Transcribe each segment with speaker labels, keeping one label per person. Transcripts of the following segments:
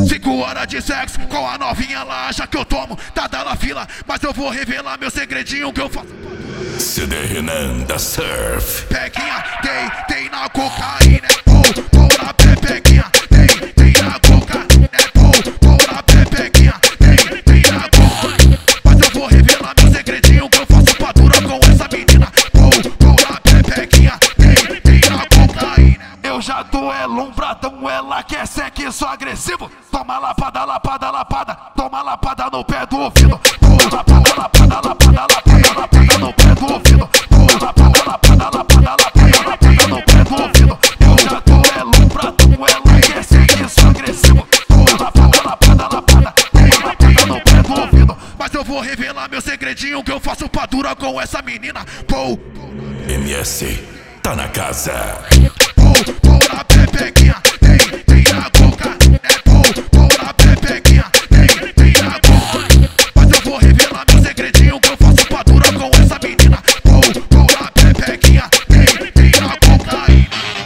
Speaker 1: 5 horas de sexo com a novinha, ela acha que eu tomo, tá dando fila, mas eu vou revelar meu segredinho que eu faço.
Speaker 2: CD Renan da Surf.
Speaker 1: Peguinha, tem na cocaína, pô na pepequinha, tem na cocaína, pô na pepequinha, tem na cocaína. Mas eu vou revelar meu segredinho que eu faço pra dura com essa menina, pô na pepequinha, tem na cocaína. Eu já tô lombradão, ela quer sexo agressivo. Toma lapada, lapada, lapada, toma lapada no pé do ouvido. Pô, lapada, lapada, lapada, lapada, lapada no pé do ouvido. Pô, lapada, lapada, lapada, lapada, lapada no pé do ouvido. Eu já tô lombradão, ela quer sexo agressivo. Pô, lapada, lapada, lapada, toma lapada no pé do ouvido. Mas eu vou revelar meu segredinho que eu faço pra dura com essa menina. Pô,
Speaker 2: MS tá na casa.
Speaker 1: Pô na pepequinha, tem na coca, pô na pepequinha, tem na coca. Mas eu vou revelar meu segredinho que eu faço pra dura com essa menina. Pô na pepequinha, tem na cocaína.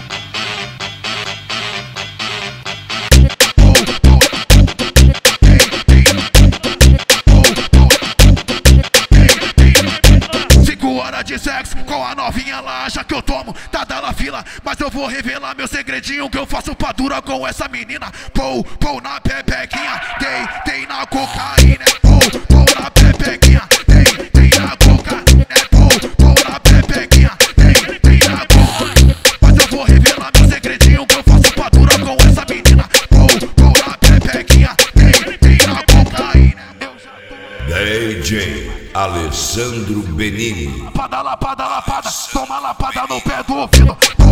Speaker 1: Cinco horas de sexo com a novinha, ela acha que eu tomo, tá dando fila, mas eu vou revelar meu segredinho que eu faço pra dura com essa menina. Pô na pepequinha, tem na cocaína, pô na pepequinha, tem na cocaína, pô na pepequinha, tem na cocaína. Mas eu vou revelar meu segredinho que eu faço pra dura com essa menina. Pô na pepequinha, tem na cocaína.
Speaker 2: DJ Alessandro Benini.
Speaker 1: Lapada, lapada, lapada, toma lapada no pé do ouvido.